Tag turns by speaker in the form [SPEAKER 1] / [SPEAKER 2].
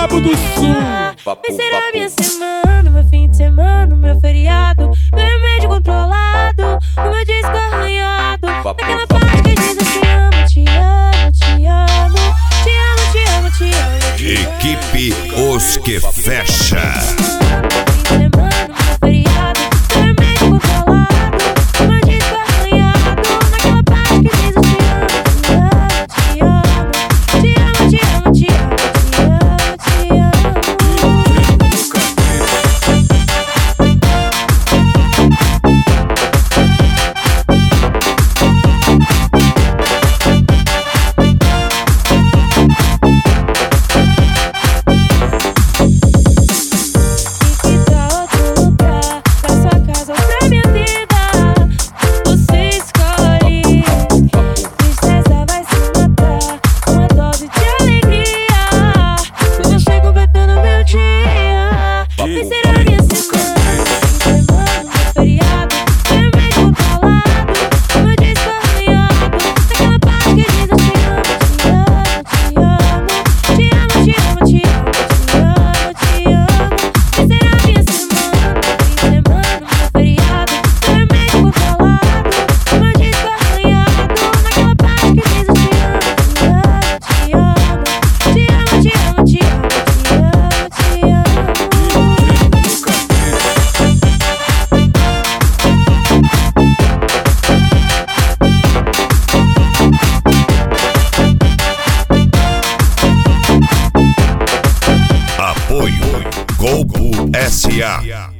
[SPEAKER 1] Cabo do Sul.
[SPEAKER 2] Vai ser a minha semana, meu fim de semana, meu feriado, meu remédio controlado, o meu disco arranhado. Naquela parte que diz eu te amo, te amo, te amo, te amo, te amo, te amo.
[SPEAKER 3] Equipe Os Que Fecha. Apoio Golpo SA.